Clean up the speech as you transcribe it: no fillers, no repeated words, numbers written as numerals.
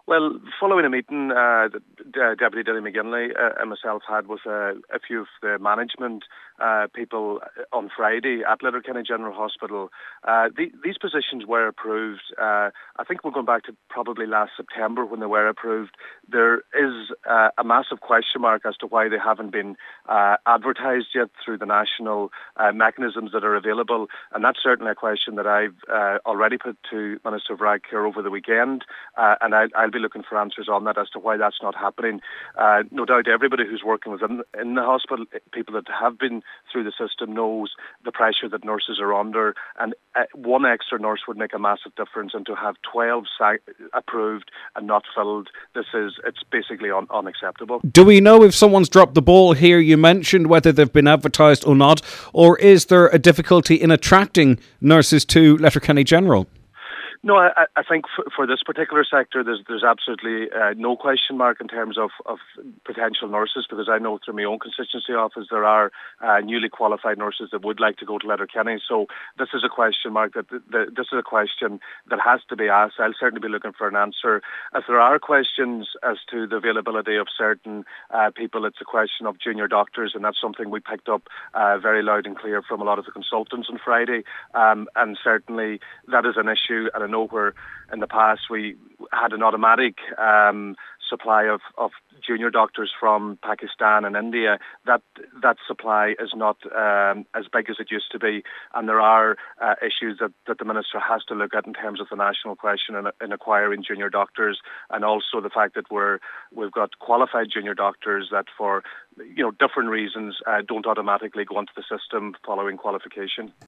Well, following a meeting that Deputy Dilly McGinley and myself had with a few of the management people on Friday at Letterkenny General Hospital, these positions were approved. I think we're going back to probably last September when they were approved. There is a massive question mark as to why they haven't been advertised yet through the national mechanisms that are available, and that's certainly a question that I've already put to Minister Varadkar over the weekend, and I'll be looking for answers on that as to why that's not happening. No doubt everybody who's working in the hospital, people that have been through the system, knows the pressure that nurses are under, and one extra nurse would make a massive difference, and to have 12 approved and not filled, it's basically unacceptable. Do we know if someone's dropped the ball here? You mentioned whether they've been advertised or not, or is there a difficulty in attracting nurses to Letterkenny General? No, I think for this particular sector, there's absolutely no question mark in terms of potential nurses, because I know through my own constituency office there are newly qualified nurses that would like to go to Letterkenny. So this is a question mark this is a question that has to be asked. I'll certainly be looking for an answer. If there are questions as to the availability of certain people, it's a question of junior doctors, and that's something we picked up very loud and clear from a lot of the consultants on Friday, and certainly that is an issue. And I know where in the past we had an automatic supply of junior doctors from Pakistan and India, that supply is not as big as it used to be, and there are issues that the Minister has to look at in terms of the national question in acquiring junior doctors, and also the fact that we've got qualified junior doctors that for different reasons don't automatically go into the system following qualification.